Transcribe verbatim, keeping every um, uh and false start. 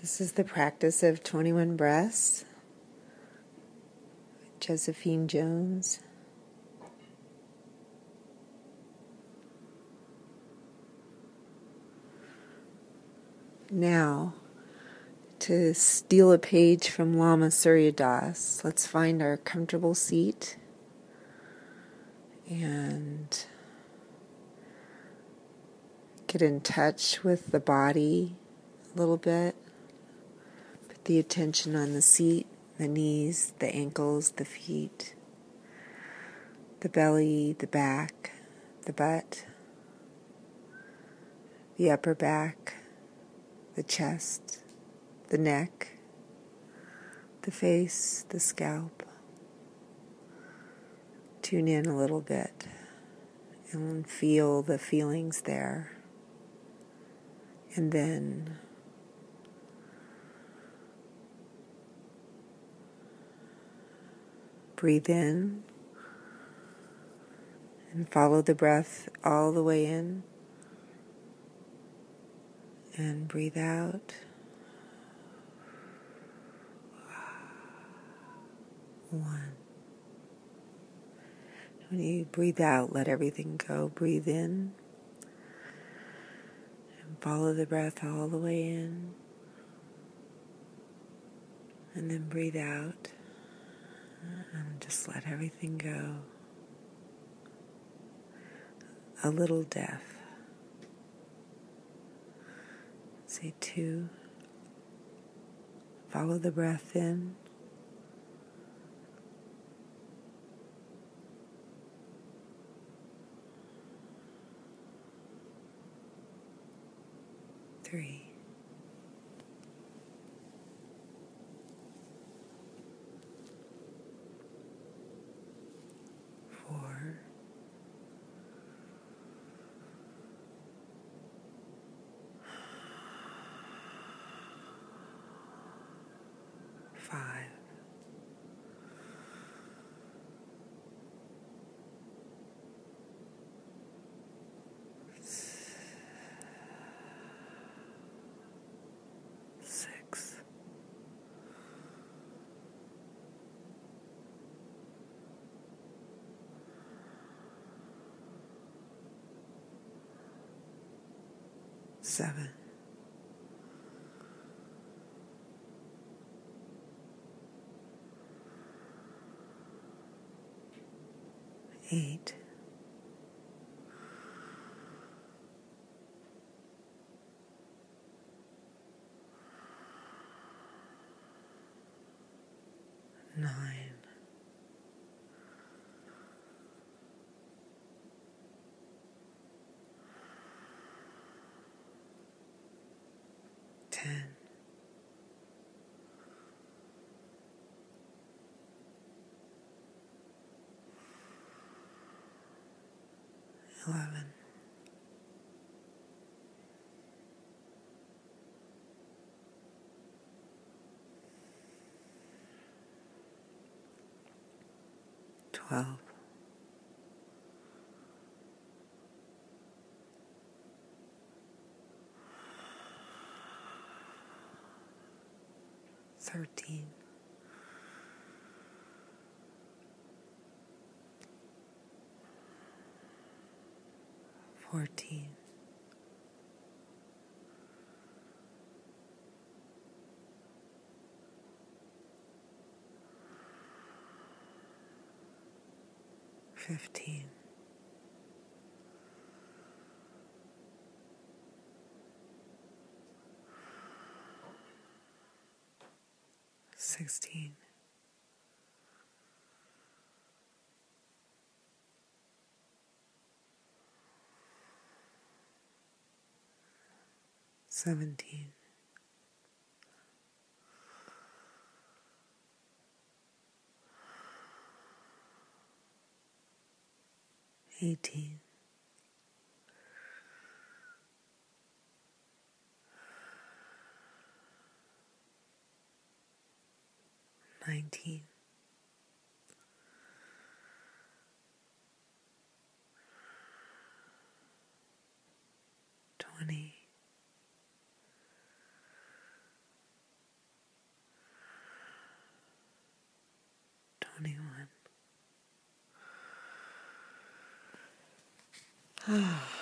This is the practice of twenty-one breaths. Josephine Jones. Now, to steal a page from Lama Surya Das, let's find our comfortable seat and get in touch with the body a little bit. Put the attention on the seat, the knees, the ankles, the feet, the belly, the back, the butt, the upper back, the chest, the neck, the face, the scalp. Tune in a little bit and feel the feelings there. And then breathe in and follow the breath all the way in. And breathe out. One. When you breathe out, let everything go. Breathe in. And follow the breath all the way in. And then breathe out. And just let everything go. A little death. Say two. Follow the breath in. Three. Four. Five. Six. Seven. Eight. Nine. Ten. Eleven. Twelve. Thirteen. Fourteen. Fifteen. Sixteen. Seventeen. Eighteen. Nineteen. Twenty. Ah.